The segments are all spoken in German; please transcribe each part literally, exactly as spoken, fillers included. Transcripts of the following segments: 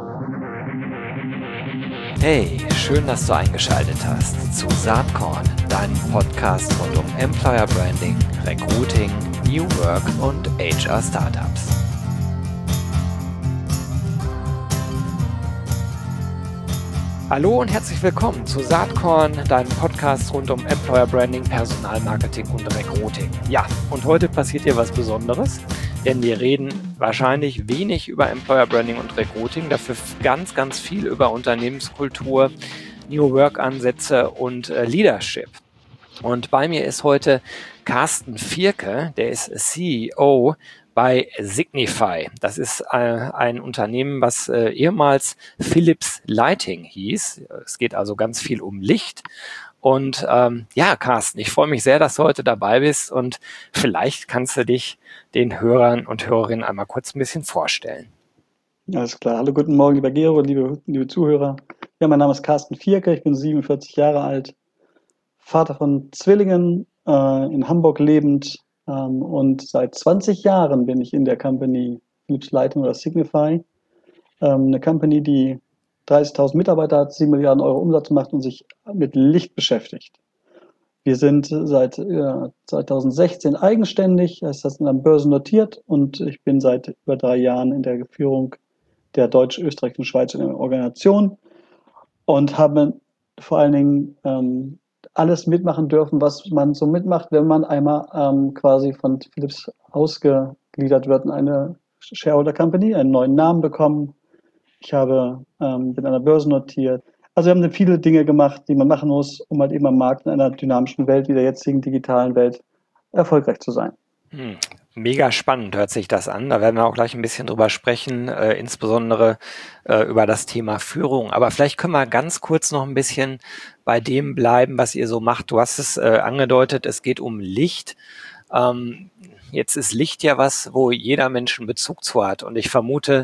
Hey, schön, dass du eingeschaltet hast zu Saatkorn, deinem Podcast rund um Employer Branding, Recruiting, New Work und H R Startups. Hallo und herzlich willkommen zu Saatkorn, deinem Podcast rund um Employer Branding, Personalmarketing und Recruiting. Ja, und heute passiert hier was Besonderes, denn wir reden wahrscheinlich wenig über Employer Branding und Recruiting, dafür ganz, ganz viel über Unternehmenskultur, New Work-Ansätze und äh, Leadership. Und bei mir ist heute Carsten Vierke, der ist C E O bei Signify. Das ist äh, ein Unternehmen, was äh, ehemals Philips Lighting hieß. Es geht also ganz viel um Licht. Und ähm, ja, Carsten, ich freue mich sehr, dass du heute dabei bist und vielleicht kannst du dich den Hörern und Hörerinnen einmal kurz ein bisschen vorstellen. Alles klar. Hallo, guten Morgen, lieber Gero, liebe, liebe Zuhörer. Ja, mein Name ist Carsten Vierke, ich bin siebenundvierzig Jahre alt, Vater von Zwillingen, äh, in Hamburg lebend, ähm, und seit zwanzig Jahren bin ich in der Company Philips Lighting oder Signify, ähm, eine Company, die dreißigtausend Mitarbeiter hat, sieben Milliarden Euro Umsatz macht und sich mit Licht beschäftigt. Wir sind seit äh, zweitausendsechzehn eigenständig, das heißt, an der Börse notiert, und ich bin seit über drei Jahren in der Führung der deutsch-österreichischen Schweizerischen Organisation und habe vor allen Dingen ähm, alles mitmachen dürfen, was man so mitmacht, wenn man einmal ähm, quasi von Philips ausgegliedert wird in eine Shareholder Company, einen neuen Namen bekommen. Ich habe, ähm, bin an der Börse notiert. Also wir haben viele Dinge gemacht, die man machen muss, um halt eben am Markt in einer dynamischen Welt wie der jetzigen digitalen Welt erfolgreich zu sein. Hm, mega spannend hört sich das an. Da werden wir auch gleich ein bisschen drüber sprechen, äh, insbesondere äh, über das Thema Führung. Aber vielleicht können wir ganz kurz noch ein bisschen bei dem bleiben, was ihr so macht. Du hast es äh, angedeutet, es geht um Licht. Ähm, jetzt ist Licht ja was, wo jeder Mensch einen Bezug zu hat. Und ich vermute,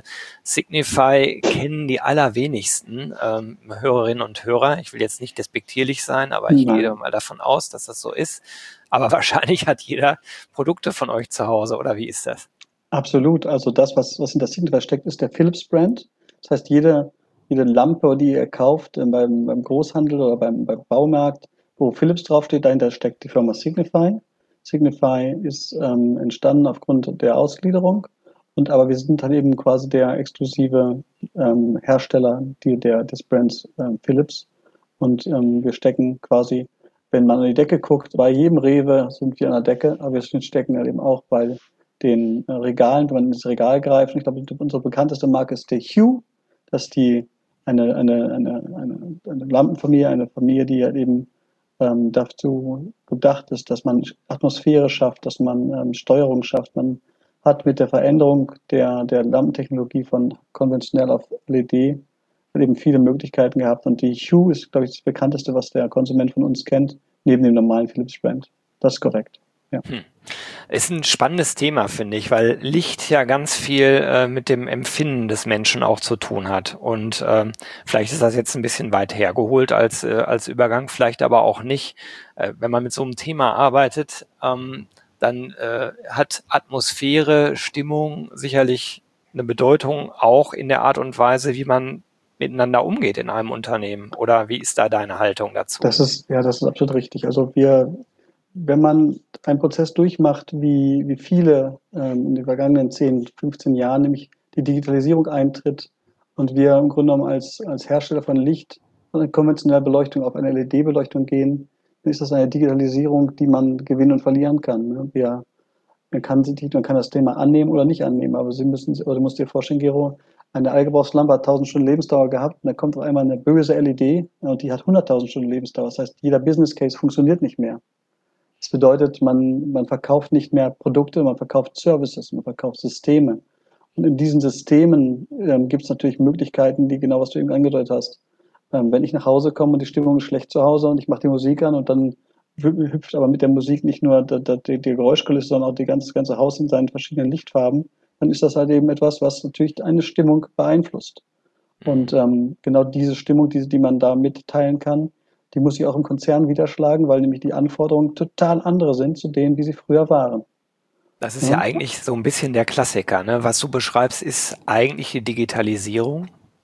Signify kennen die allerwenigsten ähm, Hörerinnen und Hörer. Ich will jetzt nicht despektierlich sein, aber ich gehe Nein. mal davon aus, dass das so ist. Aber wahrscheinlich hat jeder Produkte von euch zu Hause, oder wie ist das? Absolut. Also das, was, was hinter Signify steckt, ist der Philips-Brand. Das heißt, jede, jede Lampe, die ihr kauft äh, beim, beim Großhandel oder beim, beim Baumarkt, wo Philips draufsteht, dahinter steckt die Firma Signify. Signify ist ähm, entstanden aufgrund der Ausgliederung. Und aber wir sind dann eben quasi der exklusive ähm, Hersteller die, der, des Brands ähm, Philips. Und ähm, wir stecken quasi, wenn man an die Decke guckt, bei jedem Rewe sind wir an der Decke, aber wir stecken halt eben auch bei den äh, Regalen, wenn man ins Regal greift. Ich glaube, unsere bekannteste Marke ist der Hue. Das ist die, eine, eine, eine, eine, eine Lampenfamilie, eine Familie, die halt eben ähm, dazu gedacht ist, dass man Atmosphäre schafft, dass man ähm, Steuerung schafft. Man hat mit der Veränderung der, der Lampentechnologie von konventionell auf L E D eben viele Möglichkeiten gehabt. Und die Hue ist, glaube ich, das bekannteste, was der Konsument von uns kennt, neben dem normalen Philips-Brand. Das ist korrekt. Ja. Hm. Ist ein spannendes Thema, finde ich, weil Licht ja ganz viel äh, mit dem Empfinden des Menschen auch zu tun hat. Und ähm, vielleicht ist das jetzt ein bisschen weit hergeholt als, äh, als Übergang, vielleicht aber auch nicht. Äh, wenn man mit so einem Thema arbeitet, ähm, dann äh, hat Atmosphäre, Stimmung sicherlich eine Bedeutung, auch in der Art und Weise, wie man miteinander umgeht in einem Unternehmen. Oder wie ist da deine Haltung dazu? Das ist, ja, das ist absolut richtig. Also wir, wenn man einen Prozess durchmacht, wie, wie viele ähm, in den vergangenen zehn, fünfzehn Jahren, nämlich die Digitalisierung eintritt und wir im Grunde genommen als, als Hersteller von Licht von einer konventionellen Beleuchtung auf eine L E D-Beleuchtung gehen, dann ist das eine Digitalisierung, die man gewinnen und verlieren kann. Ne? Wir, man kann, sich- man kann das Thema annehmen oder nicht annehmen, aber Sie müssen, oder du musst dir vorstellen, Gero, eine Allgebrauchslampe hat tausend Stunden Lebensdauer gehabt und dann kommt auf einmal eine böse L E D und die hat hunderttausend Stunden Lebensdauer. Das heißt, jeder Business Case funktioniert nicht mehr. Das bedeutet, man, man verkauft nicht mehr Produkte, man verkauft Services, man verkauft Systeme. Und in diesen Systemen ähm, gibt es natürlich Möglichkeiten, die genau, was du eben angedeutet hast. Ähm, wenn ich nach Hause komme und die Stimmung ist schlecht zu Hause und ich mache die Musik an und dann hüpft aber mit der Musik nicht nur die, die, die Geräuschkulisse, sondern auch die ganze, das ganze Haus in seinen verschiedenen Lichtfarben, dann ist das halt eben etwas, was natürlich eine Stimmung beeinflusst. Und ähm, genau diese Stimmung, die, die man da mitteilen kann, die muss sich auch im Konzern widerschlagen, weil nämlich die Anforderungen total andere sind zu denen, wie sie früher waren. Das ist ja Ja? eigentlich so ein bisschen der Klassiker, ne? Was du beschreibst, ist eigentlich die Digitalisierung.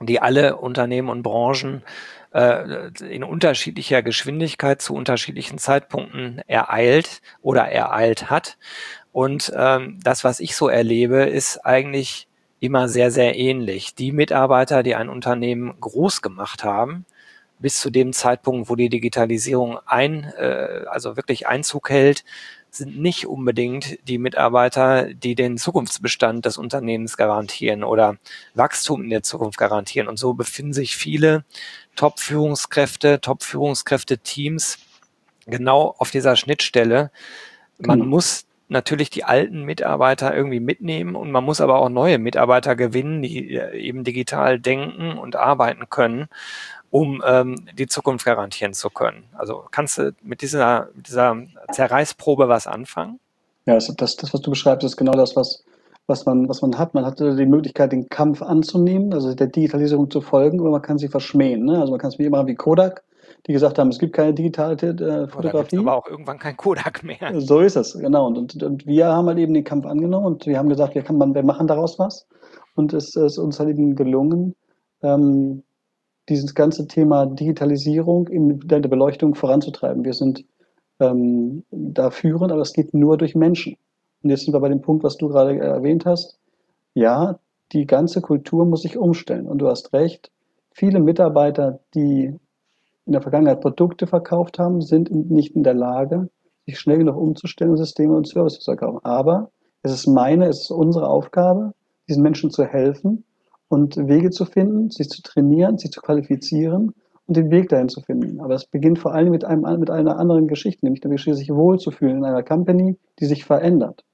die alle Unternehmen und Branchen äh, in unterschiedlicher Geschwindigkeit zu unterschiedlichen Zeitpunkten ereilt oder ereilt hat. Und ähm, das, was ich so erlebe, ist eigentlich immer sehr, sehr ähnlich. Die Mitarbeiter, die ein Unternehmen groß gemacht haben, bis zu dem Zeitpunkt, wo die Digitalisierung ein, äh, also wirklich Einzug hält, sind nicht unbedingt die Mitarbeiter, die den Zukunftsbestand des Unternehmens garantieren oder Wachstum in der Zukunft garantieren. Und so befinden sich viele Top-Führungskräfte, Top-Führungskräfte-Teams genau auf dieser Schnittstelle. Man Genau. muss natürlich die alten Mitarbeiter irgendwie mitnehmen und man muss aber auch neue Mitarbeiter gewinnen, die eben digital denken und arbeiten können, um ähm, die Zukunft garantieren zu können. Also kannst du mit dieser, mit dieser Zerreißprobe was anfangen? Ja, das, das, das, was du beschreibst, ist genau das, was, was, man, was man hat. Man hat die Möglichkeit, den Kampf anzunehmen, also der Digitalisierung zu folgen, oder man kann sie verschmähen. Ne? Also man kann es wie immer wie Kodak, die gesagt haben, es gibt keine digitale äh, Oh, da gibt es Fotografie. aber auch irgendwann kein Kodak mehr. So ist es, genau. Und, und, und wir haben halt eben den Kampf angenommen und wir haben gesagt, wir, kann man, wir machen daraus was. Und es ist uns halt eben gelungen, ähm, dieses ganze Thema Digitalisierung in der Beleuchtung voranzutreiben. Wir sind ähm, da führend, aber das geht nur durch Menschen. Und jetzt sind wir bei dem Punkt, was du gerade erwähnt hast. Ja, die ganze Kultur muss sich umstellen. Und du hast recht, viele Mitarbeiter, die in der Vergangenheit Produkte verkauft haben, sind nicht in der Lage, sich schnell genug umzustellen und Systeme und Services zu verkaufen. Aber es ist meine, es ist unsere Aufgabe, diesen Menschen zu helfen und Wege zu finden, sich zu trainieren, sich zu qualifizieren und den Weg dahin zu finden. Aber es beginnt vor allem mit, einem, mit einer anderen Geschichte, nämlich der Geschichte, sich wohlzufühlen in einer Company, die sich verändert.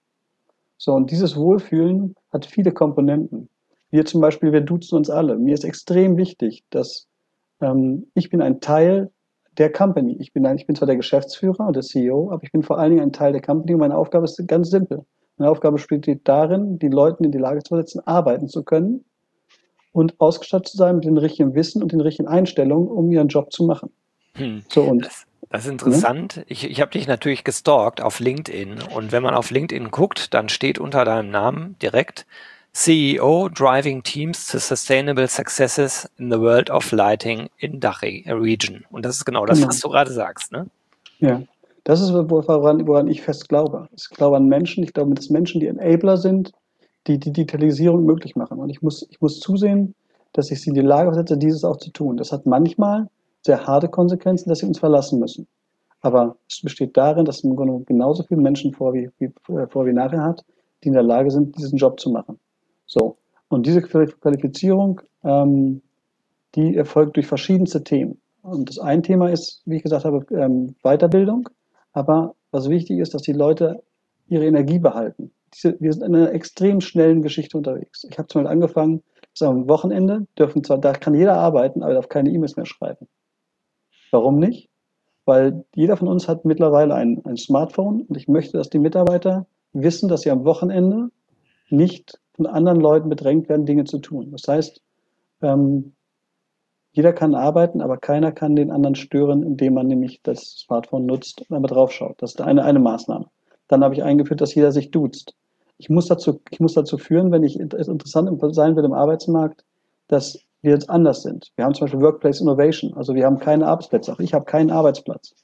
So, und dieses Wohlfühlen hat viele Komponenten. Wir zum Beispiel, wir duzen uns alle. Mir ist extrem wichtig, dass ähm, ich bin ein Teil der Company. Ich bin, ein, ich bin zwar der Geschäftsführer und der C E O, aber ich bin vor allen Dingen ein Teil der Company und meine Aufgabe ist ganz simpel. Meine Aufgabe besteht darin, die Leute in die Lage zu setzen, arbeiten zu können und ausgestattet zu sein mit dem richtigen Wissen und den richtigen Einstellungen, um ihren Job zu machen. Hm. So und Das, das ist ne? interessant. Ich, ich habe dich natürlich gestalkt auf LinkedIn und wenn man auf LinkedIn guckt, dann steht unter deinem Namen direkt C E O Driving Teams to Sustainable Successes in the World of Lighting in D A C H Region. Und das ist genau das, was Genau. du gerade sagst, ne? Ja. Das ist, woran, woran ich fest glaube. Ich glaube an Menschen. Ich glaube, dass Menschen die Enabler sind, die die Digitalisierung möglich machen. Und ich muss, ich muss zusehen, dass ich sie in die Lage setze, dieses auch zu tun. Das hat manchmal sehr harte Konsequenzen, dass sie uns verlassen müssen. Aber es besteht darin, dass im Grunde genauso viele Menschen vor wie, wie, vor wie nachher hat, die in der Lage sind, diesen Job zu machen. So. Und diese Qualifizierung, ähm, die erfolgt durch verschiedenste Themen. Und das ein Thema ist, wie ich gesagt habe, ähm, Weiterbildung. Aber was wichtig ist, dass die Leute ihre Energie behalten. Diese, wir sind in einer extrem schnellen Geschichte unterwegs. Ich habe zum Beispiel angefangen, dass am Wochenende dürfen zwar, da kann jeder arbeiten, aber darf keine E-Mails mehr schreiben. Warum nicht? Weil jeder von uns hat mittlerweile ein, ein Smartphone und ich möchte, dass die Mitarbeiter wissen, dass sie am Wochenende nicht von anderen Leuten bedrängt werden, Dinge zu tun. Das heißt, ähm, jeder kann arbeiten, aber keiner kann den anderen stören, indem man nämlich das Smartphone nutzt und einmal draufschaut. Das ist eine, eine Maßnahme. Dann habe ich eingeführt, dass jeder sich duzt. Ich muss dazu, ich muss dazu führen, wenn ich es interessant sein will im Arbeitsmarkt, dass wir jetzt anders sind. Wir haben zum Beispiel Workplace Innovation. Also wir haben keine Arbeitsplätze. Auch ich habe keinen Arbeitsplatz.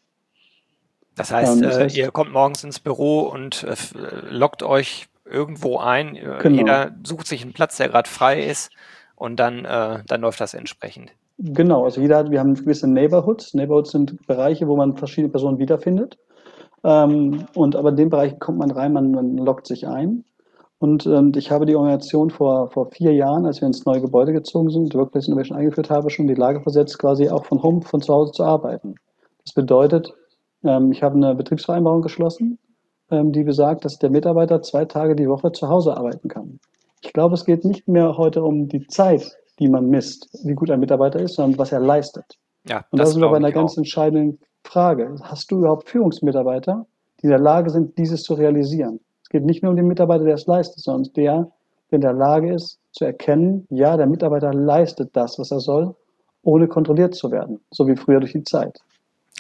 Das heißt, Ähm, das äh, heißt, ihr kommt morgens ins Büro und äh, loggt euch irgendwo ein. Äh, genau. Jeder sucht sich einen Platz, der gerade frei ist und dann, äh, dann läuft das entsprechend. Genau, also jeder hat, wir haben gewisse Neighborhoods. Neighborhoods sind Bereiche, wo man verschiedene Personen wiederfindet. Ähm, und aber in den Bereich kommt man rein, man, man loggt sich ein. Und ähm, ich habe die Organisation vor, vor vier Jahren, als wir ins neue Gebäude gezogen sind, Workplace Innovation eingeführt habe, schon in die Lage versetzt, quasi auch von Home, von zu Hause zu arbeiten. Das bedeutet, ähm, ich habe eine Betriebsvereinbarung geschlossen, ähm, die besagt, dass der Mitarbeiter zwei Tage die Woche zu Hause arbeiten kann. Ich glaube, es geht nicht mehr heute um die Zeit, die man misst, wie gut ein Mitarbeiter ist, sondern was er leistet. Ja, Und da das sind wir bei glaube einer ich auch. ganz entscheidenden Frage. Hast du überhaupt Führungsmitarbeiter, die in der Lage sind, dieses zu realisieren? Es geht nicht nur um den Mitarbeiter, der es leistet, sondern der, der in der Lage ist, zu erkennen, ja, der Mitarbeiter leistet das, was er soll, ohne kontrolliert zu werden, so wie früher durch die Zeit.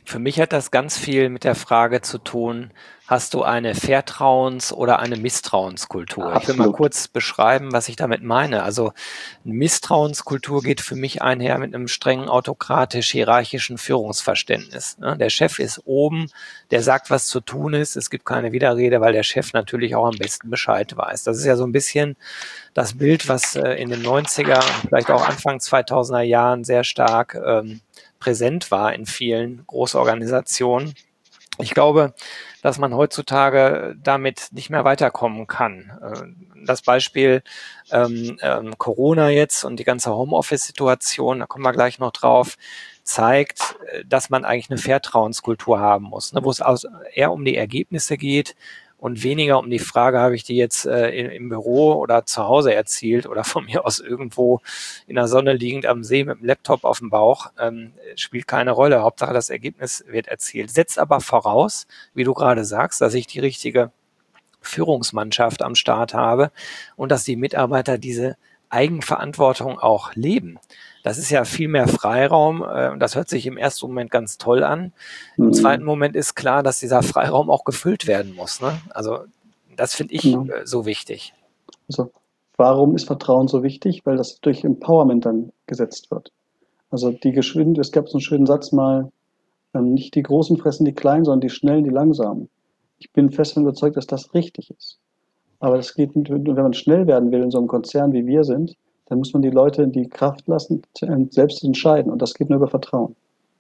Für mich hat das ganz viel mit der Frage zu tun, hast du eine Vertrauens- oder eine Misstrauenskultur? Ich will mal Absolut. kurz beschreiben, was ich damit meine. Also eine Misstrauenskultur geht für mich einher mit einem strengen autokratisch-hierarchischen Führungsverständnis. Ne? Der Chef ist oben, der sagt, was zu tun ist. Es gibt keine Widerrede, weil der Chef natürlich auch am besten Bescheid weiß. Das ist ja so ein bisschen das Bild, was äh, in den neunziger und vielleicht auch Anfang zweitausender Jahren sehr stark ähm, präsent war in vielen Großorganisationen. Ich glaube, dass man heutzutage damit nicht mehr weiterkommen kann. Das Beispiel ähm, ähm, Corona jetzt und die ganze Homeoffice-Situation, da kommen wir gleich noch drauf, zeigt, dass man eigentlich eine Vertrauenskultur haben muss, ne, wo es eher um die Ergebnisse geht und weniger um die Frage, habe ich die jetzt äh, im Büro oder zu Hause erzielt oder von mir aus irgendwo in der Sonne liegend am See mit dem Laptop auf dem Bauch, ähm, spielt keine Rolle. Hauptsache das Ergebnis wird erzielt. Setzt aber voraus, wie du gerade sagst, dass ich die richtige Führungsmannschaft am Start habe und dass die Mitarbeiter diese Eigenverantwortung auch leben. Das ist ja viel mehr Freiraum äh, und das hört sich im ersten Moment ganz toll an. Im zweiten Mhm. Moment ist klar, dass dieser Freiraum auch gefüllt werden muss. Ne? Also das finde ich Genau. äh, so wichtig. Also, warum ist Vertrauen so wichtig? Weil das durch Empowerment dann gesetzt wird. Also die Geschwind es gab so einen schönen Satz mal, ähm, nicht die Großen fressen die Kleinen, sondern die Schnellen die Langsamen. Ich bin fest davon überzeugt, dass das richtig ist. Aber das geht nicht, wenn man schnell werden will in so einem Konzern, wie wir sind, dann muss man die Leute die Kraft lassen, selbst zu entscheiden. Und das geht nur über Vertrauen.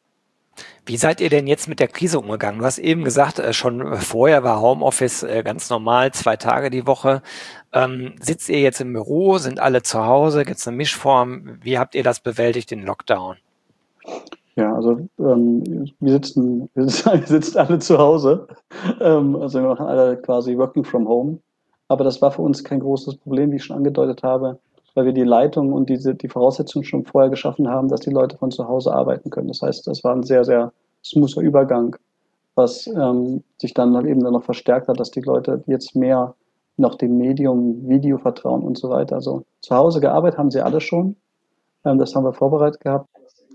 Wie seid ihr denn jetzt mit der Krise umgegangen? Du hast eben gesagt, äh, schon vorher war Homeoffice äh, ganz normal, zwei Tage die Woche. Ähm, sitzt ihr jetzt im Büro? Sind alle zu Hause? Gibt es eine Mischform? Wie habt ihr das bewältigt, den Lockdown? Ja, also ähm, wir sitzen, wir sitzen, wir sitzen alle zu Hause. Ähm, also wir machen alle quasi Working from Home. Aber das war für uns kein großes Problem, wie ich schon angedeutet habe, weil wir die Leitung und diese, die Voraussetzungen schon vorher geschaffen haben, dass die Leute von zu Hause arbeiten können. Das heißt, das war ein sehr, sehr smoother Übergang, was ähm, sich dann halt eben dann noch verstärkt hat, dass die Leute jetzt mehr noch dem Medium Video vertrauen und so weiter. Also zu Hause gearbeitet haben sie alle schon. Ähm, das haben wir vorbereitet gehabt.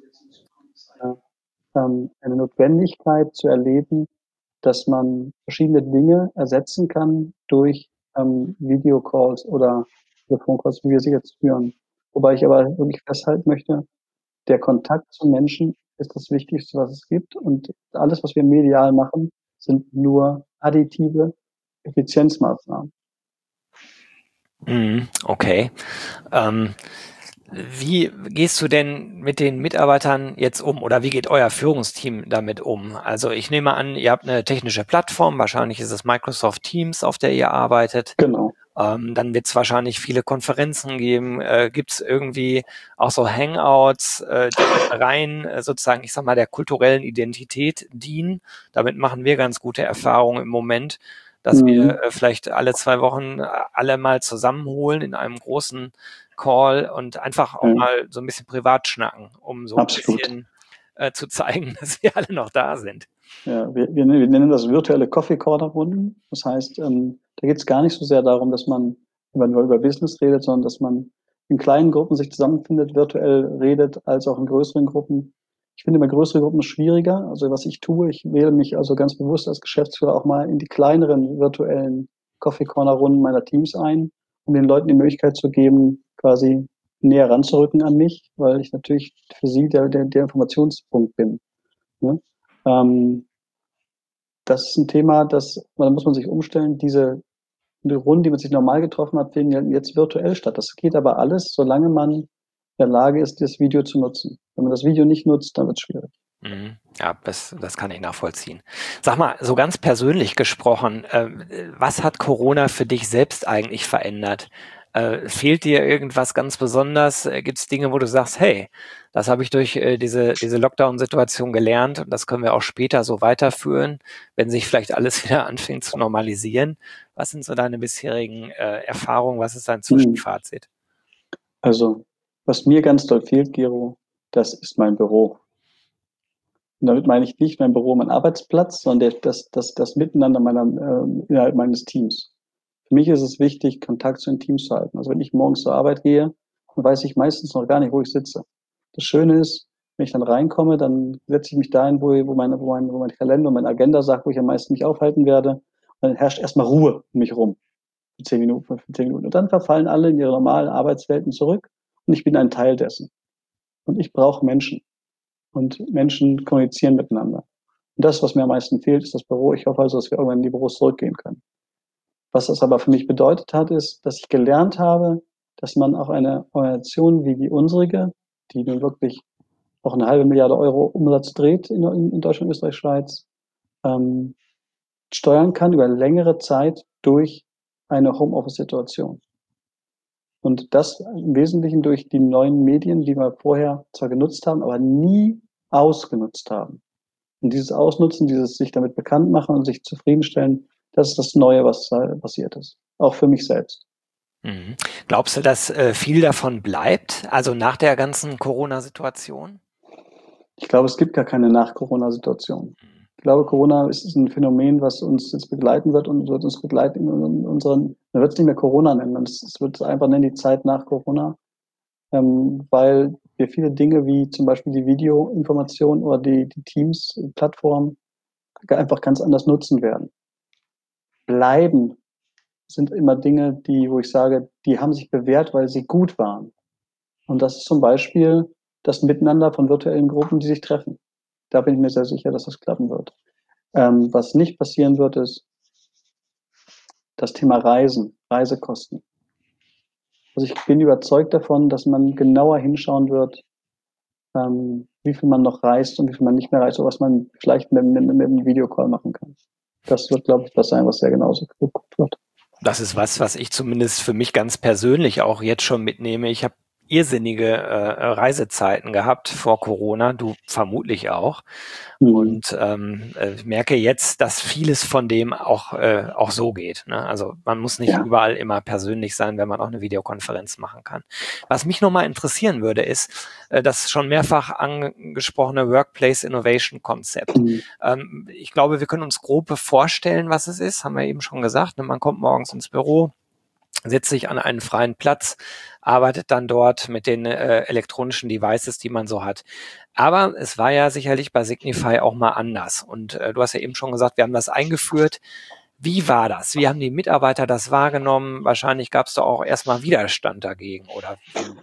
Ja, ähm, eine Notwendigkeit zu erleben, dass man verschiedene Dinge ersetzen kann durch ähm, Videocalls oder Telefoncalls, wie wir sie jetzt führen. Wobei ich aber wirklich festhalten möchte, der Kontakt zu Menschen ist das Wichtigste, was es gibt. Und alles, was wir medial machen, sind nur additive Effizienzmaßnahmen. Mhm, okay. Ähm, Wie gehst du denn mit den Mitarbeitern jetzt um oder wie geht euer Führungsteam damit um? Also ich nehme an, ihr habt eine technische Plattform, wahrscheinlich ist es Microsoft Teams, auf der ihr arbeitet. Genau. Ähm, dann wird es wahrscheinlich viele Konferenzen geben. Äh, Gibt es irgendwie auch so Hangouts, äh, die rein äh, sozusagen, ich sag mal, der kulturellen Identität dienen? Damit machen wir ganz gute Erfahrungen im Moment, dass wir Mhm. äh, vielleicht alle zwei Wochen äh, alle mal zusammenholen in einem großen Call und einfach auch Ja, mal so ein bisschen privat schnacken, um so ein absolut. bisschen äh, zu zeigen, dass wir alle noch da sind. Ja, wir, wir, wir nennen das virtuelle Coffee Corner Runden. Das heißt, ähm, da geht es gar nicht so sehr darum, dass man über, nur über Business redet, sondern dass man in kleinen Gruppen sich zusammenfindet, virtuell redet, als auch in größeren Gruppen. Ich finde immer größere Gruppen schwieriger. Also was ich tue, ich wähle mich also ganz bewusst als Geschäftsführer auch mal in die kleineren virtuellen Coffee Corner Runden meiner Teams ein, um den Leuten die Möglichkeit zu geben, quasi näher ranzurücken an mich, weil ich natürlich für sie der, der, der Informationspunkt bin. Ne? Ähm, Das ist ein Thema, das da muss man sich umstellen. Diese die Runden, die man sich normal getroffen hat, finden ja jetzt virtuell statt. Das geht aber alles, solange man in der Lage ist, das Video zu nutzen. Wenn man das Video nicht nutzt, dann wird es schwierig. Mhm. Ja, das, das kann ich nachvollziehen. Sag mal, so ganz persönlich gesprochen, äh, was hat Corona für dich selbst eigentlich verändert? Äh, fehlt dir irgendwas ganz besonders? Äh, Gibt es Dinge, wo du sagst, hey, das habe ich durch äh, diese, diese Lockdown-Situation gelernt und das können wir auch später so weiterführen, wenn sich vielleicht alles wieder anfängt zu normalisieren? Was sind so deine bisherigen äh, Erfahrungen? Was ist dein Hm. Zwischenfazit? Also, was mir ganz doll fehlt, Gero, das ist mein Büro. Und damit meine ich nicht mein Büro, mein Arbeitsplatz, sondern der, das, das, das Miteinander meiner, äh, innerhalb meines Teams. Für mich ist es wichtig, Kontakt zu den Teams zu halten. Also wenn ich morgens zur Arbeit gehe, dann weiß ich meistens noch gar nicht, wo ich sitze. Das Schöne ist, Wenn ich dann reinkomme, dann setze ich mich dahin, wo, wo, meine, wo, mein, wo mein Kalender und meine Agenda sagt, wo ich am meisten mich aufhalten werde. Und dann herrscht erstmal Ruhe um mich rum. Für zehn Minuten, für zehn Minuten. Und dann verfallen alle in ihre normalen Arbeitswelten zurück. Und ich bin ein Teil dessen. Und ich brauche Menschen. Und Menschen kommunizieren miteinander. Und das, was mir am meisten fehlt, ist das Büro. Ich hoffe also, dass wir irgendwann in die Büros zurückgehen können. Was das aber für mich bedeutet hat, ist, dass ich gelernt habe, dass man auch eine Organisation wie die unsere, die nun wirklich auch eine halbe Milliarde Euro Umsatz dreht in, in Deutschland, Österreich, Schweiz, ähm, steuern kann über längere Zeit durch eine Homeoffice-Situation. Und das im Wesentlichen durch die neuen Medien, die wir vorher zwar genutzt haben, aber nie ausgenutzt haben. Und dieses Ausnutzen, dieses sich damit bekannt machen und sich zufriedenstellen, das ist das Neue, was passiert ist. Auch für mich selbst. Mhm. Glaubst du, dass äh, viel davon bleibt, also nach der ganzen Corona-Situation? Ich glaube, es gibt gar keine Nach-Corona-Situation. Ich glaube, Corona ist ein Phänomen, was uns jetzt begleiten wird und wird uns begleiten in unseren, man wird es nicht mehr Corona nennen, es wird einfach nennen die Zeit nach Corona, ähm, weil wir viele Dinge wie zum Beispiel die Videoinformation oder die, die Teams-Plattform einfach ganz anders nutzen werden. Bleiben sind immer Dinge, die, wo ich sage, die haben sich bewährt, weil sie gut waren. Und das ist zum Beispiel das Miteinander von virtuellen Gruppen, die sich treffen. Da bin ich mir sehr sicher, dass das klappen wird. Ähm, was nicht passieren wird, ist das Thema Reisen, Reisekosten. Also ich bin überzeugt davon, dass man genauer hinschauen wird, ähm, wie viel man noch reist und wie viel man nicht mehr reist, oder was man vielleicht mit, mit, mit einem Videocall machen kann. Das wird, glaube ich, was sein, was sehr genauso geguckt wird. Das ist was, was ich zumindest für mich ganz persönlich auch jetzt schon mitnehme. Ich habe irrsinnige äh, Reisezeiten gehabt vor Corona, du vermutlich auch. Mhm. Und ähm, äh, merke jetzt, dass vieles von dem auch, äh, auch so geht. Ne? Also man muss nicht Ja. überall immer persönlich sein, wenn man auch eine Videokonferenz machen kann. Was mich nochmal interessieren würde, ist äh, das schon mehrfach angesprochene Workplace Innovation Konzept. Mhm. Ähm, ich glaube, wir können uns grob vorstellen, was es ist, haben wir eben schon gesagt. Ne? Man kommt morgens ins Büro, setzt sich an einen freien Platz, arbeitet dann dort mit den äh, elektronischen Devices, die man so hat. Aber es war ja sicherlich bei Signify auch mal anders. Und äh, du hast ja eben schon gesagt, wir haben das eingeführt. Wie war das? Wie haben die Mitarbeiter das wahrgenommen? Wahrscheinlich gab es da auch erstmal Widerstand dagegen, oder wie?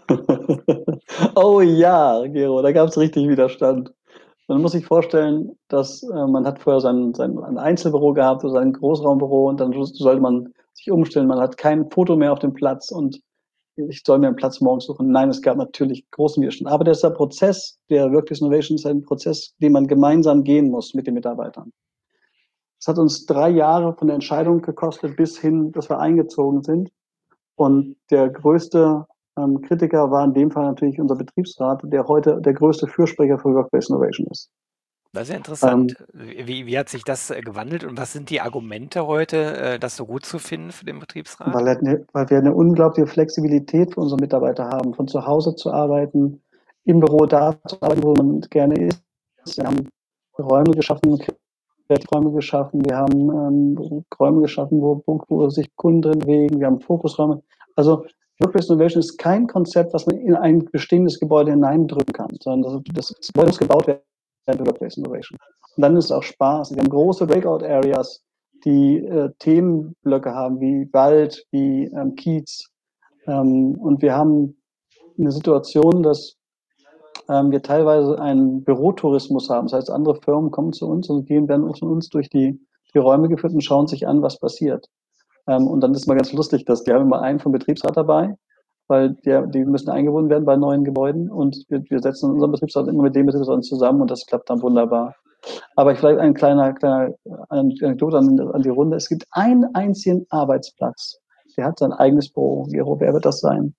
Oh ja, Gero, da gab es richtig Widerstand. Man muss sich vorstellen, dass äh, man hat vorher sein, sein ein Einzelbüro gehabt oder sein Großraumbüro und dann sollte man sich umstellen. Man hat kein Foto mehr auf dem Platz und ich soll mir einen Platz morgens suchen. Nein, es gab natürlich großen Widerstand. Aber dieser Prozess, der Workplace Innovation ist ein Prozess, den man gemeinsam gehen muss mit den Mitarbeitern. Es hat uns drei Jahre von der Entscheidung gekostet, bis hin, dass wir eingezogen sind. Und der größte ähm, Kritiker war in dem Fall natürlich unser Betriebsrat, der heute der größte Fürsprecher für Workplace Innovation ist. Das ist ja interessant. Ähm, Wie, wie hat sich das äh, gewandelt und was sind die Argumente heute, äh, das so gut zu finden für den Betriebsrat? weil, wir eine, weil wir eine unglaubliche Flexibilität für unsere Mitarbeiter haben, von zu Hause zu arbeiten, im Büro da zu arbeiten, wo man gerne ist. Wir haben Räume geschaffen, Räume geschaffen, wir haben ähm, Räume geschaffen, wo, wo sich Kunden drin bewegen, wir haben Fokusräume. Also Workplace Innovation ist kein Konzept, was man in ein bestehendes Gebäude hineindrücken kann, sondern das, das Gebäude muss gebaut werden für Workplace Innovation. Und dann ist es auch Spaß. Wir haben große Breakout-Areas, die äh, Themenblöcke haben, wie Wald, wie ähm, Kiez. Ähm, und wir haben eine Situation, dass ähm, wir teilweise einen Bürotourismus haben. Das heißt, andere Firmen kommen zu uns und gehen werden von uns durch die, die Räume geführt und schauen sich an, was passiert. Ähm, und dann ist immer ganz lustig, dass die haben immer einen vom Betriebsrat dabei, weil der, die müssen eingebunden werden bei neuen Gebäuden und wir, wir setzen unseren Betriebsrat immer mit dem Betriebsrat zusammen und das klappt dann wunderbar. Aber vielleicht ein kleiner, kleiner Anekdote an, an die Runde. Es gibt einen einzigen Arbeitsplatz. Der hat sein eigenes Büro. Gero, wer wird das sein?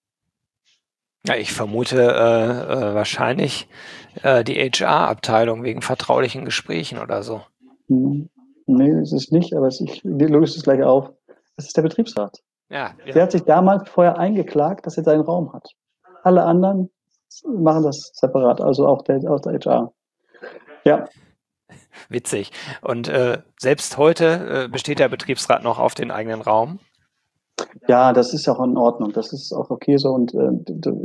Ja, ich vermute äh, äh, wahrscheinlich äh, die H R-Abteilung wegen vertraulichen Gesprächen oder so. Hm. Nee, das ist nicht, aber ich löse es gleich auf. Das ist der Betriebsrat. Ja, Der ja. hat sich damals vorher eingeklagt, dass er seinen Raum hat. Alle anderen machen das separat, also auch der, auch der H R. Ja, Witzig. Und äh, selbst heute äh, besteht der Betriebsrat noch auf den eigenen Raum. ja, das ist auch in Ordnung. Das ist auch okay so. Und äh,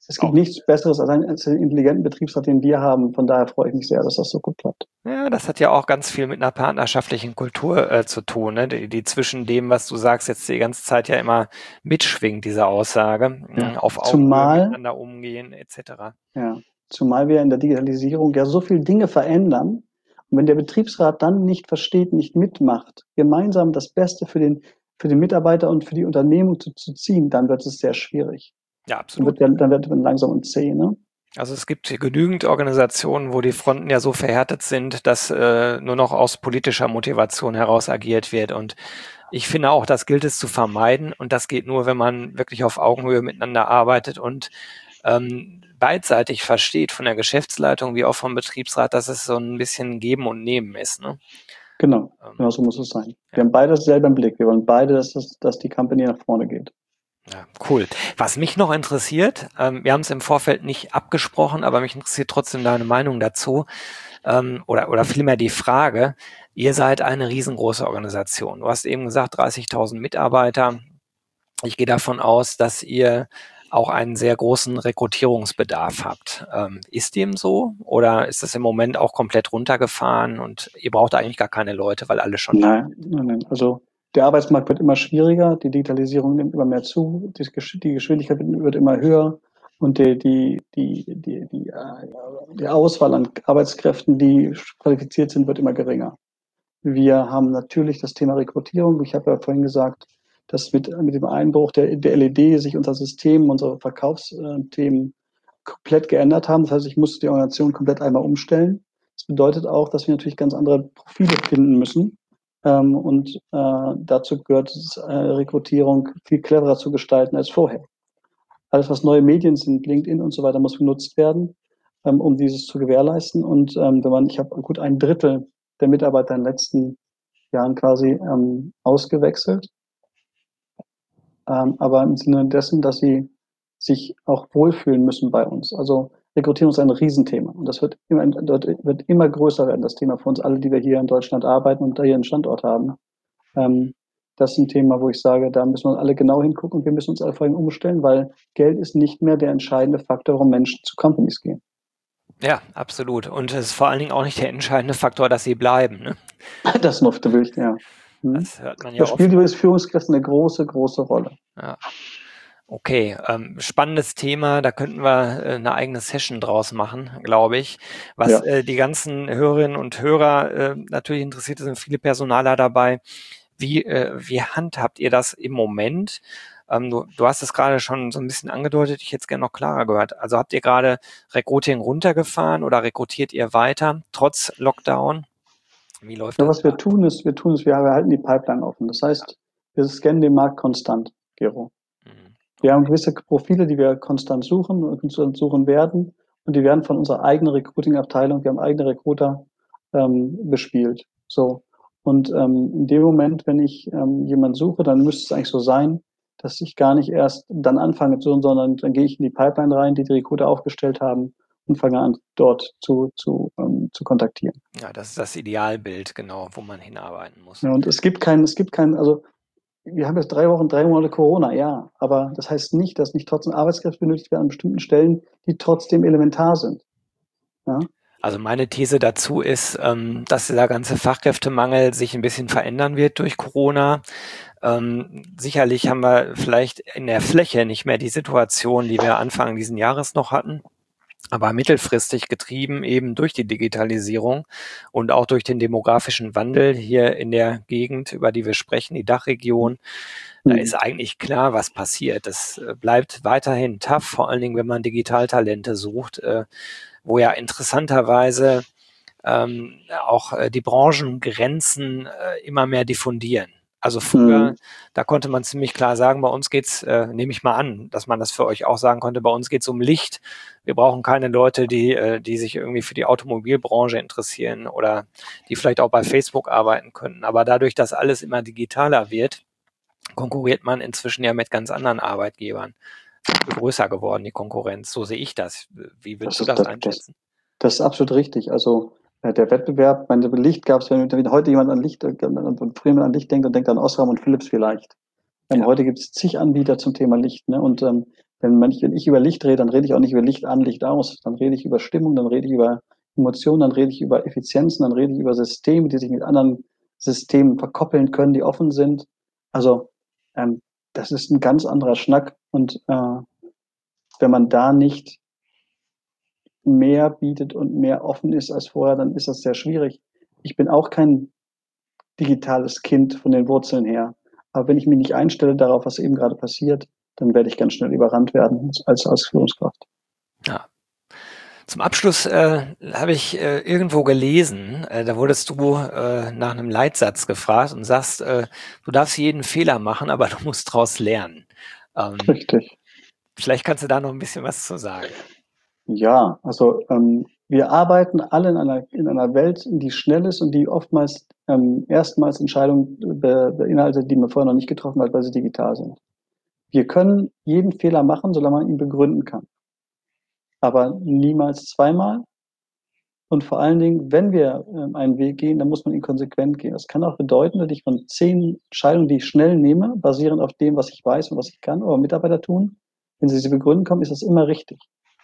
Es gibt Auch. nichts Besseres als einen, als einen intelligenten Betriebsrat, den wir haben. Von daher freue ich mich sehr, dass das so gut klappt. Ja, das hat ja auch ganz viel mit einer partnerschaftlichen Kultur äh, zu tun, ne? Die, die zwischen dem, was du sagst, jetzt die ganze Zeit ja immer mitschwingt, diese Aussage, Ja. mh, auf Augenhöhe Zumal, miteinander umgehen, et cetera. ja, zumal wir in der Digitalisierung ja so viele Dinge verändern. Und wenn der Betriebsrat dann nicht versteht, nicht mitmacht, gemeinsam das Beste für den, für den Mitarbeiter und für die Unternehmung zu, zu ziehen, dann wird es sehr schwierig. Ja, Dann absolut. wird, der, dann wird man langsam und zäh, ne? Also es gibt genügend Organisationen, wo die Fronten ja so verhärtet sind, dass äh, nur noch aus politischer Motivation heraus agiert wird. Und ich finde auch, das gilt es zu vermeiden. Und das geht nur, wenn man wirklich auf Augenhöhe miteinander arbeitet und ähm, beidseitig versteht, von der Geschäftsleitung wie auch vom Betriebsrat, dass es so ein bisschen Geben und Nehmen ist. Ne? Genau, Ähm, genau so muss es sein. ja. Wir haben beide dasselbe im Blick. Wir wollen beide, dass, das, dass die Company nach vorne geht. Ja, cool. Was mich noch interessiert, ähm, wir haben es im Vorfeld nicht abgesprochen, aber mich interessiert trotzdem deine Meinung dazu, ähm, oder, oder vielmehr die Frage, ihr seid eine riesengroße Organisation. Du hast eben gesagt, dreißigtausend Mitarbeiter. Ich gehe davon aus, dass ihr auch einen sehr großen Rekrutierungsbedarf habt. Ähm, ist dem so oder ist das im Moment auch komplett runtergefahren und ihr braucht eigentlich gar keine Leute, weil alle schon da Nein, nein, nein. Also der Arbeitsmarkt wird immer schwieriger, die Digitalisierung nimmt immer mehr zu, die, Gesch- die Geschwindigkeit wird, wird immer höher und die, die, die, die, die, äh, die Auswahl an Arbeitskräften, die qualifiziert sind, wird immer geringer. Wir haben natürlich das Thema Rekrutierung. Ich habe ja vorhin gesagt, dass mit, mit dem Einbruch der, der L E D sich unser System, unsere Verkaufsthemen komplett geändert haben. Das heißt, ich muss die Organisation komplett einmal umstellen. Das bedeutet auch, dass wir natürlich ganz andere Profile finden müssen. Ähm, und äh, dazu gehört es, äh, Rekrutierung viel cleverer zu gestalten als vorher. Alles, was neue Medien sind, LinkedIn und so weiter, muss genutzt werden, ähm, um dieses zu gewährleisten. Und ähm, wenn man, ich habe gut ein Drittel der Mitarbeiter in den letzten Jahren quasi ähm, ausgewechselt, ähm, aber im Sinne dessen, dass sie sich auch wohlfühlen müssen bei uns. Also Rekrutierung ist ein Riesenthema und das wird immer, wird immer größer werden, das Thema für uns alle, die wir hier in Deutschland arbeiten und da hier einen Standort haben. Ähm, das ist ein Thema, wo ich sage, da müssen wir alle genau hingucken und wir müssen uns alle vor allem umstellen, weil Geld ist nicht mehr der entscheidende Faktor, warum Menschen zu Companies gehen. Ja, absolut. Und es ist vor allen Dingen auch nicht der entscheidende Faktor, dass sie bleiben. Ne? Das noch, da will ich, ja. Hm. Das hört man ja Das oft. spielt über das Führungskräfte eine große, große Rolle. Ja. Okay, ähm, spannendes Thema. Da könnten wir äh, eine eigene Session draus machen, glaube ich. Was Ja. äh, die ganzen Hörerinnen und Hörer äh, natürlich interessiert, sind viele Personaler dabei. Wie, äh, wie handhabt ihr das im Moment? Ähm, du, du hast es gerade schon so ein bisschen angedeutet. Ich hätte es gerne noch klarer gehört. Also habt ihr gerade Recruiting runtergefahren oder rekrutiert ihr weiter trotz Lockdown? Wie läuft Ja, das was wir gerade? tun, ist, wir tun es, wir halten die Pipeline offen. Das heißt, wir scannen den Markt konstant, Gero. Mhm. Wir haben gewisse Profile, die wir konstant suchen und konstant suchen werden. Und die werden von unserer eigenen Recruiting-Abteilung, wir haben eigene Recruiter, ähm, bespielt. So. Und ähm, in dem Moment, wenn ich ähm, jemanden suche, dann müsste es eigentlich so sein, dass ich gar nicht erst dann anfange zu suchen, sondern dann gehe ich in die Pipeline rein, die die Recruiter aufgestellt haben und fange an, dort zu, zu, ähm, zu kontaktieren. Ja, das ist das Idealbild, genau, wo man hinarbeiten muss. Ja, und es gibt keinen, es gibt keinen, also wir haben jetzt drei Wochen, drei Monate Corona, ja, aber das heißt nicht, dass nicht trotzdem Arbeitskräfte benötigt werden an bestimmten Stellen, die trotzdem elementar sind. Ja, Also meine These dazu ist, ähm, dass dieser ganze Fachkräftemangel sich ein bisschen verändern wird durch Corona. Ähm, sicherlich haben wir vielleicht in der Fläche nicht mehr die Situation, die wir Anfang diesen Jahres noch hatten, aber mittelfristig getrieben eben durch die Digitalisierung und auch durch den demografischen Wandel hier in der Gegend, über die wir sprechen, die Dachregion. Da ist hm. eigentlich klar, was passiert. Das äh, bleibt weiterhin tough, vor allen Dingen, wenn man Digitaltalente sucht, äh, wo ja interessanterweise ähm, auch äh, die Branchengrenzen äh, immer mehr diffundieren. Also früher, Hm. da konnte man ziemlich klar sagen, bei uns geht's, äh, nehme ich mal an, dass man das für euch auch sagen konnte, bei uns geht's um Licht. Wir brauchen keine Leute, die, äh, die sich irgendwie für die Automobilbranche interessieren oder die vielleicht auch bei Facebook arbeiten könnten. Aber dadurch, dass alles immer digitaler wird, konkurriert man inzwischen ja mit ganz anderen Arbeitgebern. Viel größer geworden, die Konkurrenz. So sehe ich das. Wie würdest Das du ist, das das, das, einschätzen? das ist absolut richtig. Also äh, der Wettbewerb, meine Licht gab es, wenn, wenn heute jemand an Licht, äh, und früher an Licht denkt, dann denkt er an Osram und Philips vielleicht. Ähm, Ja. heute gibt es zig Anbieter zum Thema Licht, ne? Und ähm, Wenn, man, wenn ich über Licht rede, dann rede ich auch nicht über Licht an, Licht aus. Dann rede ich über Stimmung, dann rede ich über Emotionen, dann rede ich über Effizienzen, dann rede ich über Systeme, die sich mit anderen Systemen verkoppeln können, die offen sind. Also ähm, das ist ein ganz anderer Schnack. Und äh, wenn man da nicht mehr bietet und mehr offen ist als vorher, dann ist das sehr schwierig. Ich bin auch kein digitales Kind von den Wurzeln her. Aber wenn ich mich nicht einstelle darauf, was eben gerade passiert, dann werde ich ganz schnell überrannt werden als, als Führungskraft. Ja. Zum Abschluss äh, habe ich äh, irgendwo gelesen, äh, da wurdest du äh, nach einem Leitsatz gefragt und sagst, äh, du darfst jeden Fehler machen, aber du musst daraus lernen. Ähm, Richtig. Vielleicht kannst du da noch ein bisschen was zu sagen. Ja, also ähm, wir arbeiten alle in einer, in einer Welt, die schnell ist und die oftmals ähm, erstmals Entscheidungen be beinhaltet, die man vorher noch nicht getroffen hat, weil sie digital sind. Wir können jeden Fehler machen, solange man ihn begründen kann. Aber niemals zweimal. Und vor allen Dingen, wenn wir ähm, einen Weg gehen, dann muss man ihn konsequent gehen. Das kann auch bedeuten, dass ich von zehn Entscheidungen, die ich schnell nehme, basierend auf dem, was ich weiß und was ich kann, oder Mitarbeiter tun, wenn sie sie begründen können, ist das immer richtig.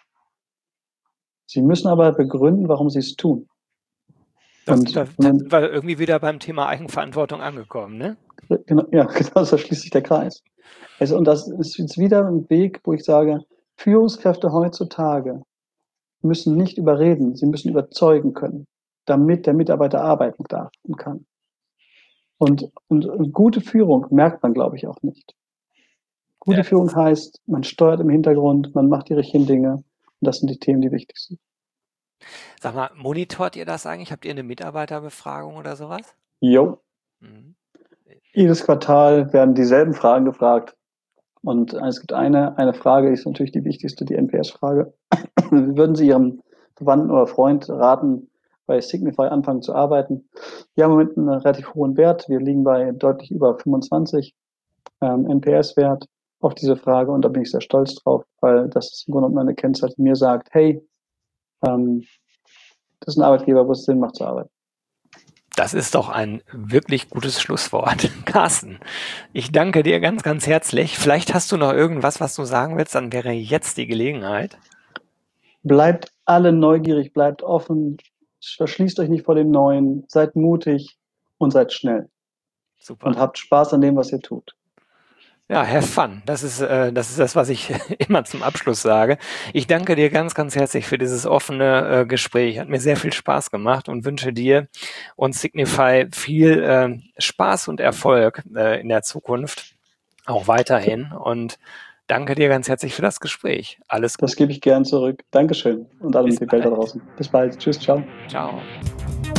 Sie müssen aber begründen, warum sie es tun. Da, Und da, da sind wir irgendwie wieder beim Thema Eigenverantwortung angekommen, ne? genau, ja, genau, so schließt sich der Kreis. Also, und das ist jetzt wieder ein Weg, wo ich sage, Führungskräfte heutzutage müssen nicht überreden, sie müssen überzeugen können, damit der Mitarbeiter arbeiten darf und kann. Und, und, und gute Führung merkt man, glaube ich, auch nicht. Gute Ja, Führung heißt, man steuert im Hintergrund, man macht die richtigen Dinge. Und das sind die Themen, die wichtig sind. sag mal, monitort ihr das eigentlich? Habt ihr eine Mitarbeiterbefragung oder sowas? Jo. Mhm. Jedes Quartal werden dieselben Fragen gefragt. Und es gibt eine, eine Frage, die ist natürlich die wichtigste, die N P S-Frage. Würden Sie Ihrem Verwandten oder Freund raten, bei Signify anfangen zu arbeiten? Wir haben im Moment einen relativ hohen Wert. Wir liegen bei deutlich über fünfundzwanzig ähm, N P S-Wert auf diese Frage. Und da bin ich sehr stolz drauf, weil das ist im Grunde genommen eine Kennzahl, die mir sagt, hey, ähm, das ist ein Arbeitgeber, wo es Sinn macht zu arbeiten. Das ist doch ein wirklich gutes Schlusswort. Carsten, ich danke dir ganz, ganz herzlich. Vielleicht hast du noch irgendwas, was du sagen willst, dann wäre jetzt die Gelegenheit. Bleibt alle neugierig, bleibt offen, verschließt euch nicht vor dem Neuen, seid mutig und seid schnell. Super. Und habt Spaß an dem, was ihr tut. Ja, have fun. Das ist, äh, das ist das, was ich immer zum Abschluss sage. Ich danke dir ganz, ganz herzlich für dieses offene äh, Gespräch. Hat mir sehr viel Spaß gemacht und wünsche dir und Signify viel äh, Spaß und Erfolg äh, in der Zukunft, auch weiterhin. Und danke dir ganz herzlich für das Gespräch. Alles Gute. Das gebe ich gern zurück. Dankeschön und allen Bis die Welt da bald. draußen. Bis bald. Tschüss, ciao. Ciao.